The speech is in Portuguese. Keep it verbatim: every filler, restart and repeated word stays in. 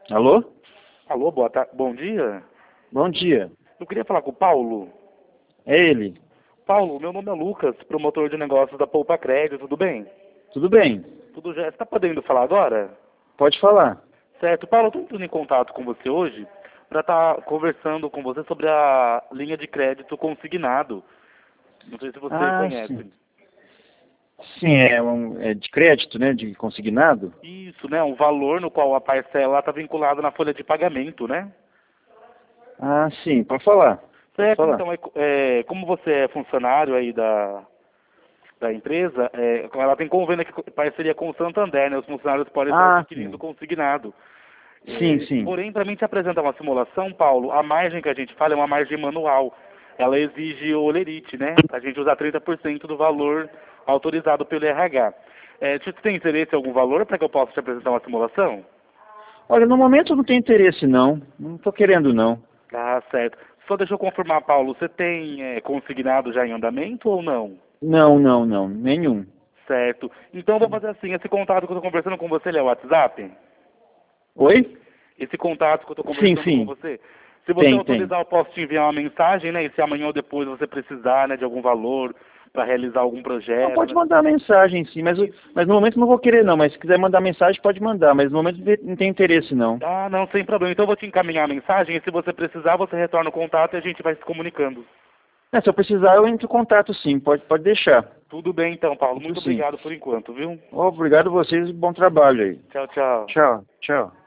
Alô? Alô, boa tarde. Bom dia. Bom dia. Eu queria falar com o Paulo. É ele. Paulo, meu nome é Lucas, promotor de negócios da Poupa Crédito, tudo bem? Tudo bem? Tudo já. Você está podendo falar agora? Pode falar. Certo. Paulo, eu estou entrando em contato com você hoje para estar conversando com você sobre a linha de crédito consignado. Não sei se você Ah, conhece. sim. Sim, é, um, é de crédito, né? De consignado? Isso, né? Um valor no qual a parcela está vinculada na folha de pagamento, né? Ah, sim. Pode falar. Pode Certo, falar. então, é, é, como você é funcionário aí da, da empresa, é, ela tem convênio aqui, parceria com o Santander, né? Os funcionários podem estar Ah, adquirindo sim. consignado. Sim, É, sim. porém, para mim te apresentar uma simulação, Paulo, a margem que a gente fala é uma margem manual. Ela exige o olerite, né? A gente usa trinta por cento do valor autorizado pelo R H. É, você tem interesse em algum valor para que eu possa te apresentar uma simulação? Olha, no momento eu não tenho interesse, não. Não estou querendo, não. Ah, certo. Só deixa eu confirmar, Paulo, você tem é, consignado já em andamento ou não? Não, não, não. Nenhum. Certo. Então eu vou fazer assim, esse contato que eu estou conversando com você, ele é o WhatsApp? Oi? Esse contato que eu estou Sim, conversando com sim. você. Se você Tem, tem. autorizar, eu posso te enviar uma mensagem, né? E se amanhã ou depois você precisar, né, de algum valor para realizar algum Não, projeto, pode né? mandar mensagem, sim. Mas, eu- mas no momento eu não vou querer, não. Mas se quiser mandar mensagem, pode mandar. Mas no momento não tem interesse, não. Ah, não, sem problema. Então eu vou te encaminhar a mensagem e se você precisar, você retorna o contato e a gente vai se comunicando. É, se eu precisar, eu entro em contato, sim. Pode, pode deixar. Tudo bem então, Paulo. Isso Muito sim. obrigado por enquanto, viu? Obrigado a vocês e bom trabalho aí. Tchau, tchau. Tchau, tchau.